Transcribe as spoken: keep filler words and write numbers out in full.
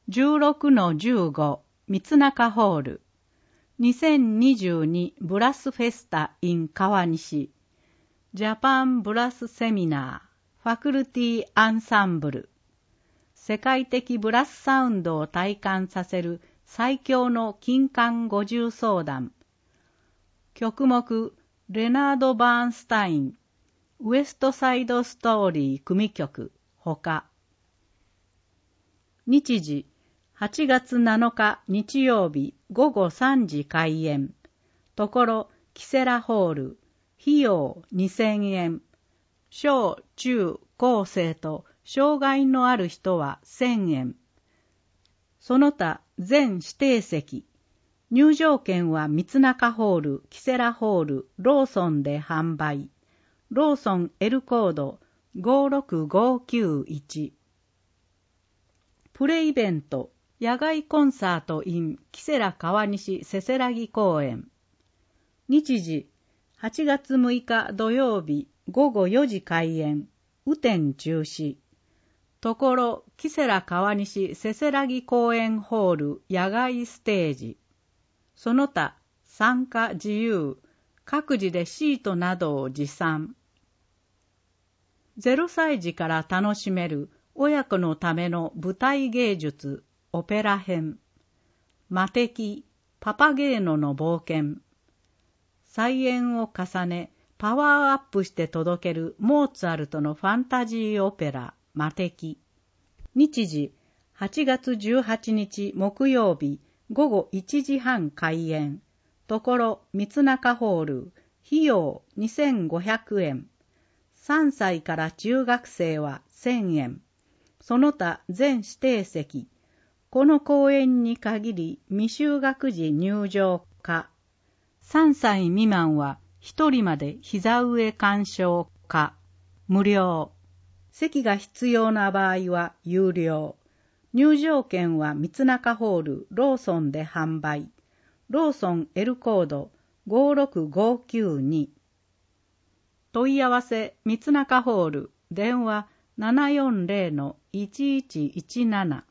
じゅうろくのじゅうご 三中ホールにせんにじゅうにブラスフェスタ in 川西ジャパンブラスセミナーファクルティアンサンブル世界的ブラスサウンドを体感させる最強の金管五重奏団曲目レナード・バーンスタインウエストサイドストーリー組曲ほか日時はちがつなのか日曜日ごごさんじ開演ところキセラホール費用にせんえん小中高生と障害のある人はせんえんその他全指定席入場券は三中ホールキセラホールローソンで販売ローソン L コードごろくごきゅういちプレイベント野外コンサート in キセラ川西せせらぎ公園日時はちがつむいか土曜日ごごよじ開演雨天中止ところキセラ川西せせらぎ公園ホール野外ステージその他参加自由各自でシートなどを持参ゼロさい児から楽しめる親子のための舞台芸術オペラ編魔敵パパゲーノの冒険再演を重ねパワーアップして届けるモーツァルトのファンタジーオペラ魔敵日時はちがつじゅうはちにち木曜日ごごいちじはん開演ところ三中ホール費用にせんごひゃくえんさんさいから中学生はせんえんその他全指定席この公演に限り未就学児入場可さんさい未満はひとりまで膝上鑑賞可無料席が必要な場合は有料入場券は三中ホールローソンで販売ローソン L コードごろくごきゅうに問い合わせ三中ホール電話 ななよんゼロのいちいちいちなな